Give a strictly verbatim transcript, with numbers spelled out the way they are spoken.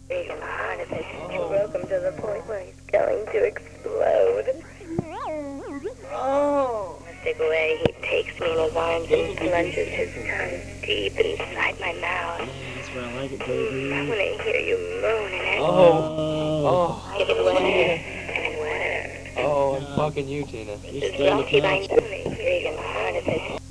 Regan, the heart of it. Oh. Broke him to the point where he's going to explode. Oh. Mystic way, he takes me in his arms and plunges his tongue deep inside my mouth. That's where I like it, baby. I want to hear you moaning at me. Oh. Oh. Get wetter and wetter. Oh, I'm fucking you, Tina. This is rocky by me. Regan, the heart of it.